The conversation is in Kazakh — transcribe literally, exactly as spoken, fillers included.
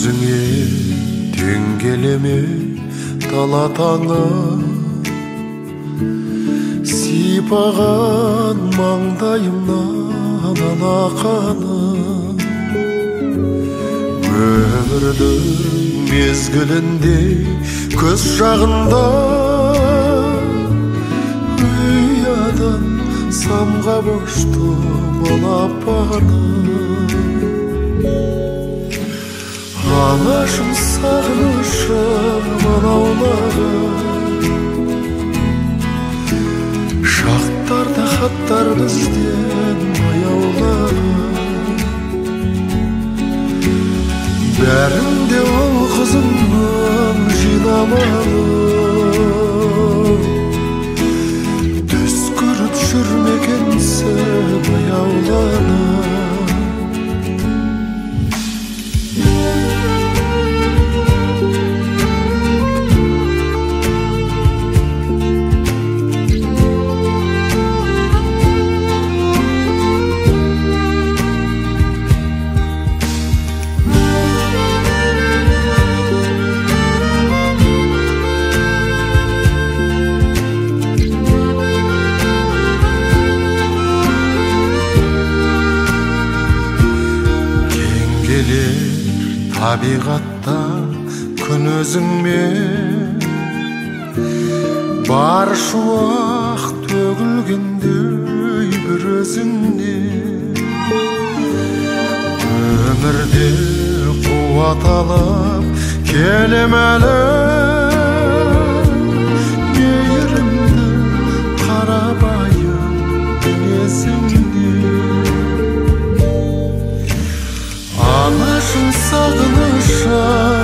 өзіңе тең келеме дала таңы, сипаған маңдайымнан алақаны. Өмірдің мезгілінде көз жағында ұядан самға бошты балапаны. Анашым сағынышым анаулары, шақтарда хаттар бізден баяулары. Бәрінде ол қызымның жинамалы, түс көріп жүрмекенсі баяуланы. Табиғатта күн өзіңмен бар шуақ төгілгендей бір өзіңнен. Өмірде қуат алып келем әлі, мейірімді қарабайым мінезіңнен. Анашым сағынышым